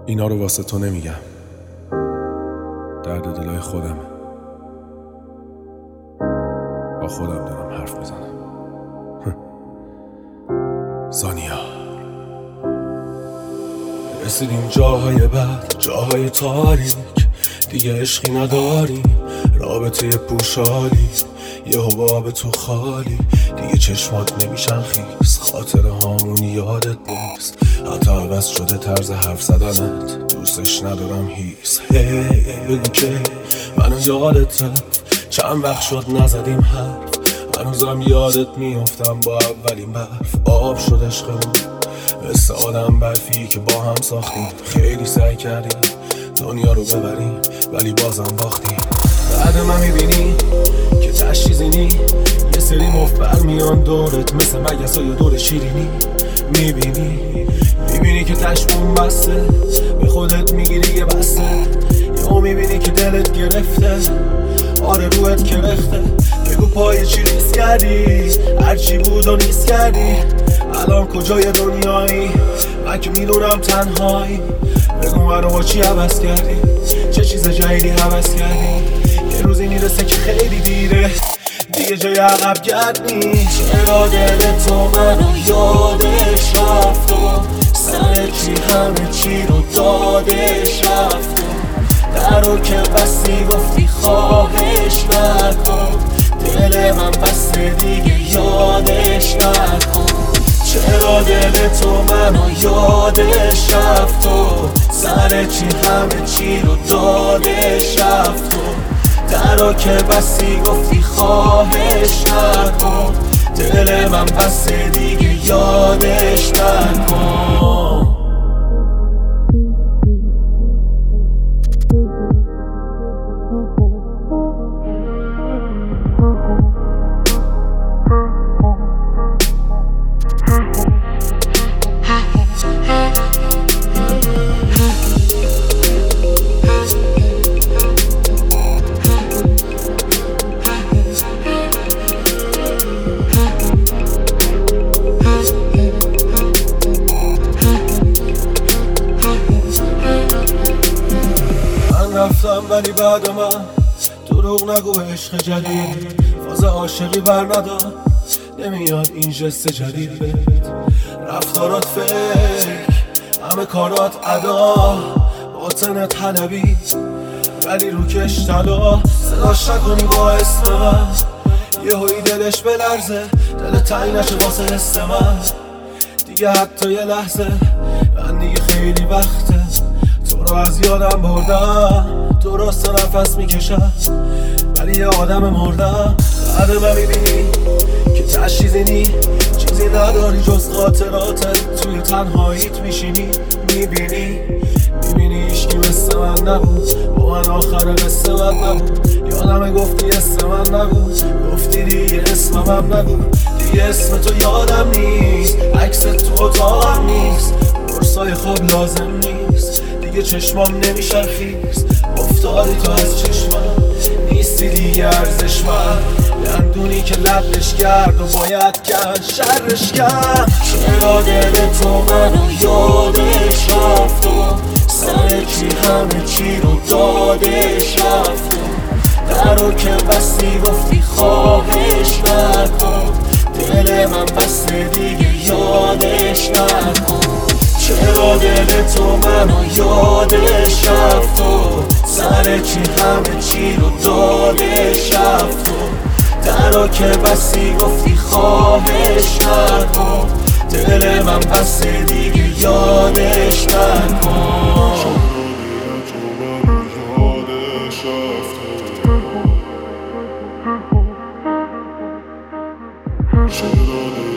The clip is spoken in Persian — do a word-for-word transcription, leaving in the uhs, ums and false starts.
اینا رو واسه تو نمیگم، درد دلای خودم، با خودم دارم حرف میزنم. زانیا رسیدیم جاهای بد، جاهای تاریک، دیگه عشقی نداریم، رابطه پوشالی، یه حباب تو خالی، دیگه چشمات نمیشن خیس، خاطر هامون یادت نیست، حتی عوض شده طرز حرف زدنت، دوستش ندارم هیس. هی بگو که منو یادت رفت، چند وقت شد نزدیم حرف، هنوزم یادت میافتم با اولین برف، آب شد عشقمون مثل آدم برفی که با هم ساختیم، خیلی سعی کردیم دنیا رو ببریم ولی بازم باختیم. بعد من میبینی که تش چیزی نی، یه سری مفت برمیان دورت مثل مگسای دور شیرینی، میبینی میبینی که تش بون بسته، به خودت میگیری یه بسته، یهو میبینی که دلت گرفته، آره روحت کرخته، بگو پای چی ریس کردی، هرچی بود و نیست کردی، الان کجای دنیایی، من که میدونم تنهایی، بگو منو با چی عوض کردی، چه چیز جدیدی عوض کردی، یه روزی میرسه که خیلی دیره، دیگه جای عقب گرد نیست. چرا دل تو منو یادش رفت و سر چی همه چی رو دادش رفت و درو که بستی گفتی خواهش نکن، دل من بسته دیگه یادش نکن. چرا دل تو منو یادش رفت و سر چی همه چی رو دادش رفت و درو که بستی گفتی خواهش نکن، دل من بسته دیگه یادش نکن. رفتم ولی بعد من دروغ نگو به عشق جدید، فاز عاشقی بر ندار، نمیاد این جست جدید بهت، رفتارات فکر، همه کارات ادا، باطن طلبی ولی رو کش طلا، صداش نکنی با اسم من، یه هایی دلش بلرزه، دل تنگ نشه واسه حس من، دیگه حتی یه لحظه، من دیگه خیلی وقته تو رو از یادم بردم، درست نفس میکشم ولی یه آدم مردم. بعد من میبینی که تش چیزی نی، چیزی نداری جز خاطراتت، توی تنهاییت میشینی، میبینی میبینی عشقی مثل من نبود، با من آخر قصه من نبود، یادم گفتی اسم من نبود، گفتی دیگه اسمم نگو، دیگه اسم تو یادم نیست، عکس تو اتاقم نیست، قرصای خواب لازم نیست، دیگه چشمام نمیشه خیس، افتادی تو از چشمم، نیستی دیگه ارزش من، دندونی که لبش کرد و باید کرد شرش کرد. چرا دل تو منو یادش رفت و سر چی همه چی رو دادش رفت و درو که بستی گفتی خواهش نکن، دل من بسته دیگه یادش نکن. چرا دل تو منو یادش رفت و سر چی همه چی رو دادش رفت و درو که بستی گفتی خواهش نکن، دل من بسته دیگه یادش نکن. Should